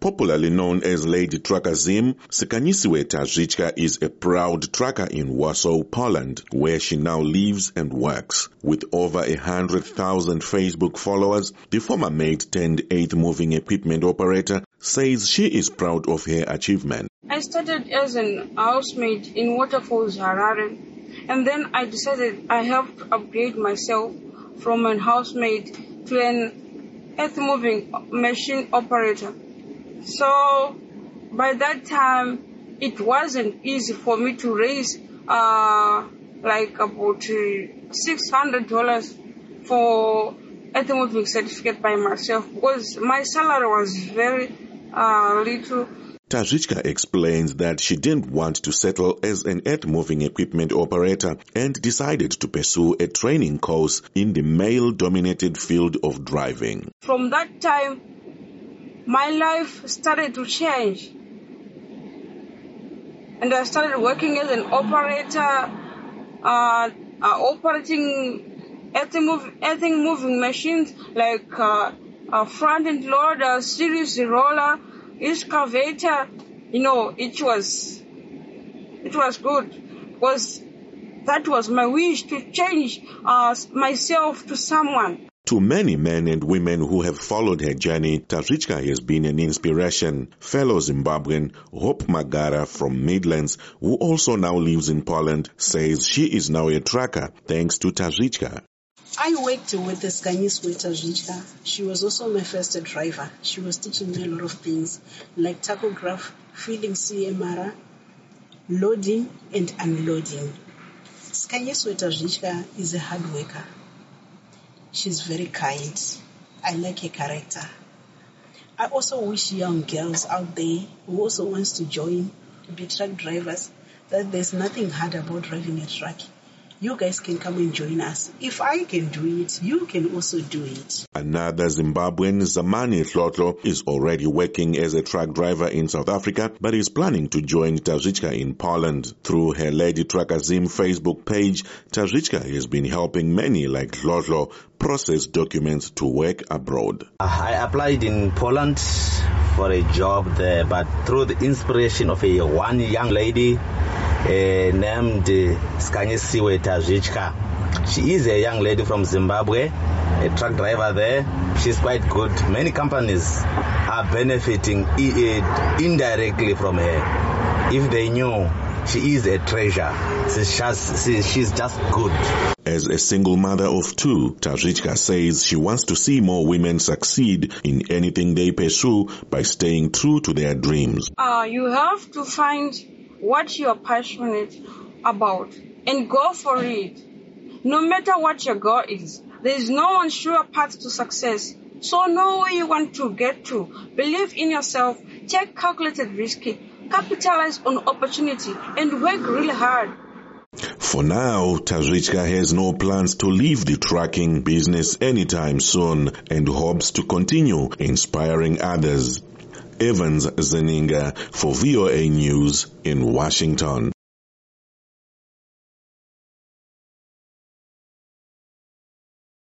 Popularly known as Lady Trucker Zim, Skanyisiwe Tazicka is a proud trucker in Warsaw, Poland, where she now lives and works. With over 100,000 Facebook followers, the former maid-turned-eighth moving equipment operator says she is proud of her achievement. I started as an housemaid in Waterfalls, Harare, and then I decided I have to upgrade myself from an housemaid to an earth-moving machine operator. So by that time, it wasn't easy for me to raise like about $600 for earth-moving certificate by myself because my salary was very little. Tazicka explains that she didn't want to settle as an earth-moving equipment operator and decided to pursue a training course in the male-dominated field of driving. From that time, my life started to change. And I started working as an operator, operating earth-moving machines like a front-end loader, series roller, excavator. It was good because that was my wish to change myself to someone. To many men and women who have followed her journey, Tazicka has been an inspiration. Fellow Zimbabwean Hope Magara from Midlands, who also now lives in Poland, says she is now a trucker thanks to Tazicka. I worked with the Skanyisiwe Tazicka. She was also my first driver. She was teaching me a lot of things like tachograph, feeding CMR, loading and unloading. Skanyisiwe Tazicka is a hard worker. She's very kind. I like her character. I also wish young girls out there who also wants to join, to be truck drivers, that there's nothing hard about driving a truck. You guys can come and join us. If I can do it, you can also do it. Another Zimbabwean, Zamani Hlotlo, is already working as a truck driver in South Africa, but is planning to join Tazicka in Poland. Through her Lady Trucker Zim Facebook page, Tazicka has been helping many like Hlotlo process documents to work abroad. I applied in Poland for a job there, but through the inspiration of one young lady named Skanyisiwe Tazicka. She is a young lady from Zimbabwe, a truck driver there. She's quite good. Many companies are benefiting indirectly from her. If they knew she is a treasure, she's just good. As a single mother of two, Tazicka says she wants to see more women succeed in anything they pursue by staying true to their dreams. You have to find what you're passionate about and go for it. No matter what your goal is, there is no one sure path to success. So know where you want to get to. Believe in yourself, take calculated risk, capitalize on opportunity, and work really hard. For now, Tazicka has no plans to leave the trucking business anytime soon and hopes to continue inspiring others. Evans Zeninga for VOA News in Washington.